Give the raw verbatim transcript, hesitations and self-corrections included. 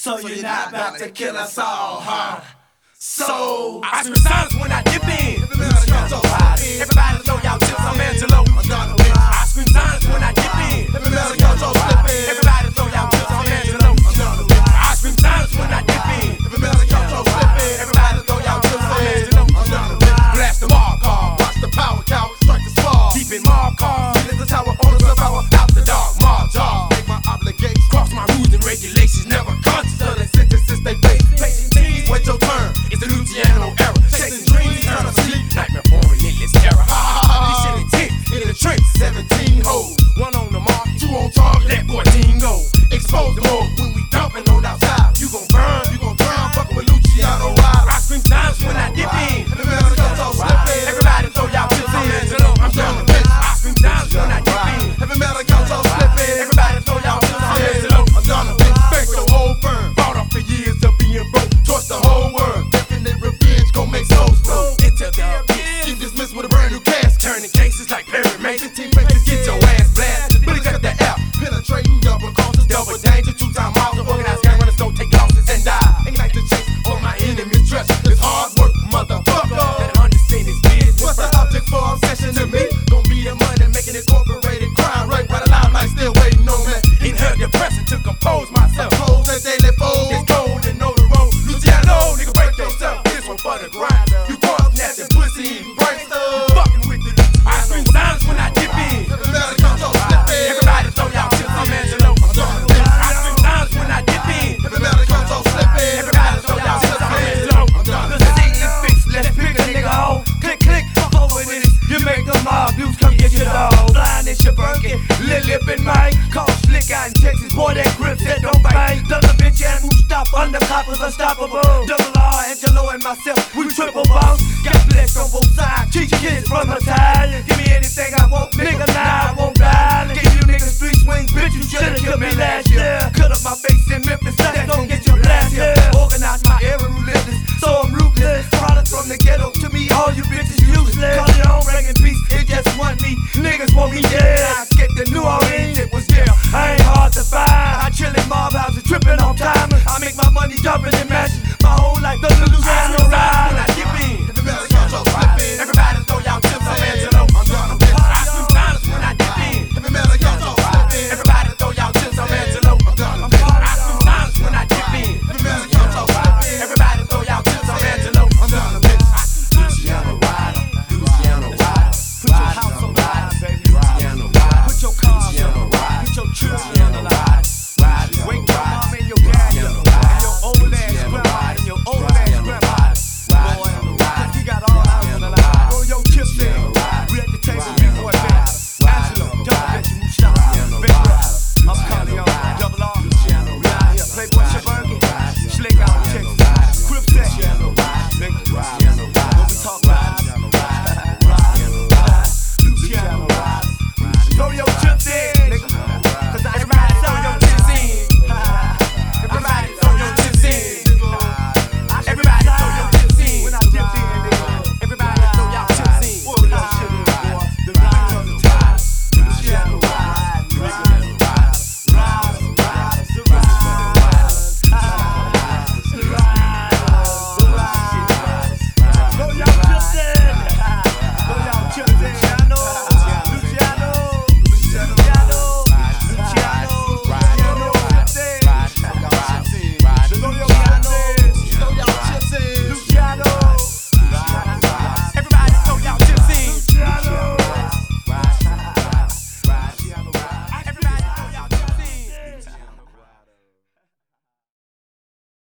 So you're not about to kill us all, huh? So I scream silence when I dip in. Everybody throw y'all chips, I'm Angelo. I scream silence when I dip in. Everybody throw y'all chips, I'm Angelo. I scream silence when I dip in. Everybody throw y'all chips, I'm Angelo. Blast the mark off, watch the power cow strike the spar. Keep it mark off, see the tower, owners of power out the dark. March off, make my obligations, cross my rules and regulations. Never conscious of the sentences they face. Patient tease, wait your turn. It's the Luciano era. Chasing dreams, turn to sleep. Nightmare for relentless terror. Ha ha ha. This shit intense. In the trench, seventeen hoes. One on the mark, two on target. Let fourteen go. Expose the more when we dumping on outside. You gon' burn, you gon' drown. Fuckin' with Luciano Wild. I scream times when I dip in. Everybody throw y'all chips in. Angelo, I'm done with this. I scream times when I dip in. Everybody throw y'all chips in. Angelo, I'm done with this. Thanks the whole firm. Fought off the years of being broke. Torch the whole world. Revenge gon' make souls grow. Into the abyss. You dismissed with a brand new cast. Turning cases like Perry Mason. Team faces get your ass blasted. Billy cut the F. Penetrating double crosses. Double danger. Two time miles. Organized gang runners don't take losses and die. Ain't like the chase for my enemy's trust. It's hard work, motherfucker. Better understand this business. What's the object for obsession to me? Gon' be the money making incorporated crime. Right, right alive, like still waiting on me. Inhale depression to compose myself. Compose that daily fold. It's cold and know the road. Luciano, nigga, break yourself. For the grind, you caught nasty pussy and brains. You fucking with the Luciano. I scream silence when I dip in. Everybody throw y'all chips, I'm Angelo. I scream silence when I dip in. Everybody throw y'all chips, I'm Angelo. the scene is fixed, let's pick a nigga hole. Click, click, fuck over this. You make the mob views, come get your dog. Blind and Shaburkin, Lil Lip and Mike. Call Slick out in Texas, boy that grip that don't bite. Double bitch and Mustafa, undercoppers unstoppable. Double R, Angelo and myself, we triple